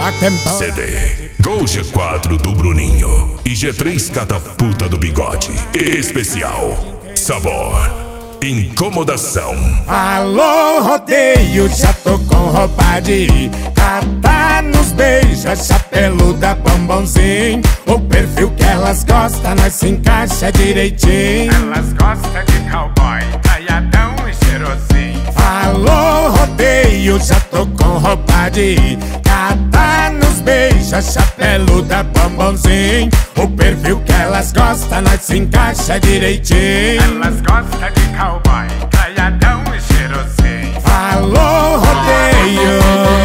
CD Gol G4 do Bruninho e G3 Catapulta do Bigode. Especial Sabor Incomodação. Alô, rodeio, já tô com roupa de ir. Cata nos beija, chapeluda, bombonzinho. O perfil que elas gostam, nós se encaixa direitinho. Elas gostam de cowboy, traiadão e cheirosinho. Alô, rodeio, já tô com roupa de ir. Cata nos beija, chapeluda, bombonzinho. O perfil que elas gostam, nós se encaixa direitinho. Elas gostam de cowboy, traiadão e cheirosinho. Alô, rodeio.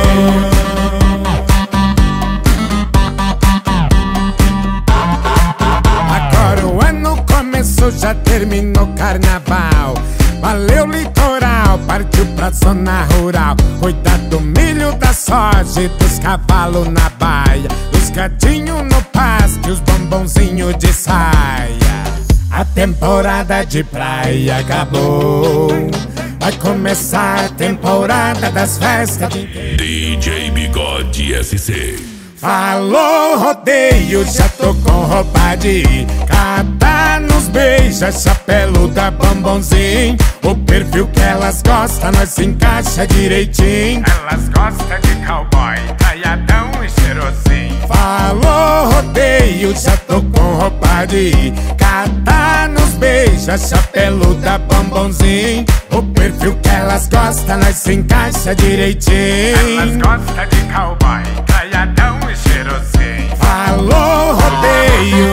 Agora o ano começou, já terminou o carnaval. Valeu litoral, partiu pra zona rural. Cuidar do milho, da soja e dos cavalos na baia. Os gatinhos no pasto e os bombonzinhos de saia. A temporada de praia acabou. Vai começar a temporada das festas de... DJ Bigode SC. Alô, rodeio, já tô com roupa de ir. Cata nos beija, chapeluda, bombonzinho. O perfil que elas gostam, nós se encaixa direitinho. Elas gostam de cowboy, traiadão e cheirosinho. Alô, rodeio, já tô com roupa de ir. Cata nos beija, chapeluda, bombonzinho. O perfil que elas gostam, nós se encaixa direitinho. Elas gostam de cowboy, traiadão e cheirosinho. Alô, rodeio.